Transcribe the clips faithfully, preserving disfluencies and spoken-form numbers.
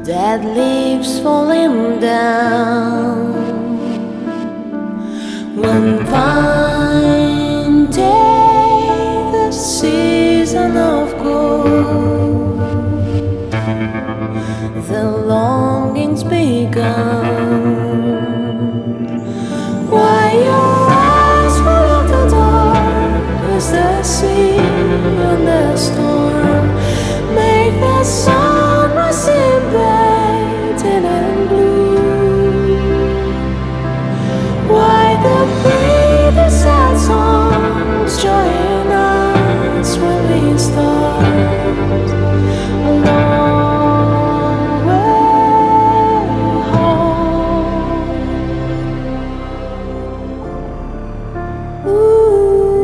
dead leaves falling down. One fine day, the season of gold, the longing's begun. Why your eyes full of the dark as the sea and the storm make the sunrise seem painted and blue? Why the breathe sad songs join us when we start a long way home? Ooh.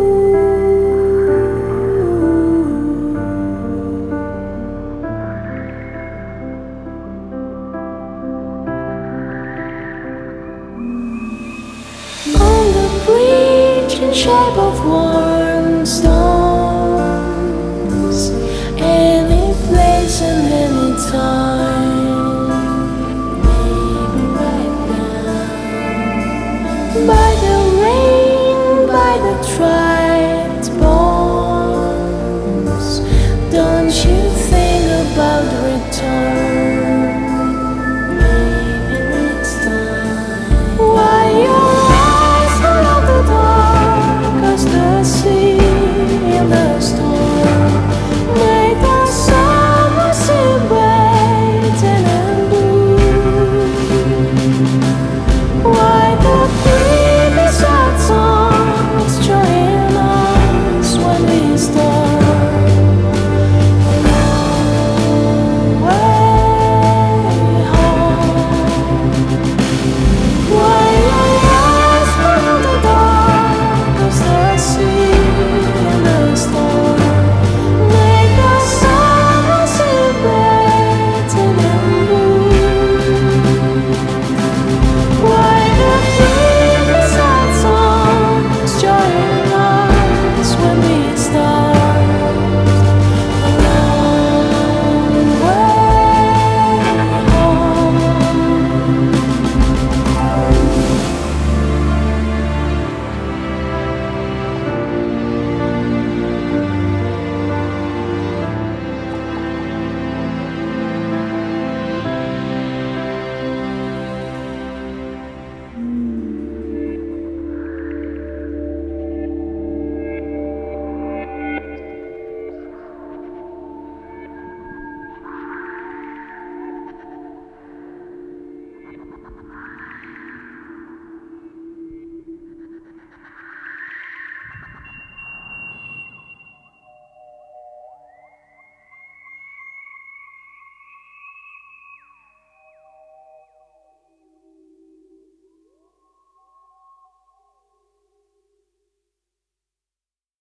On the bridge in shape of warm stones, any place and any time, maybe right now. By the rain, by the tried bones, don't you think about return?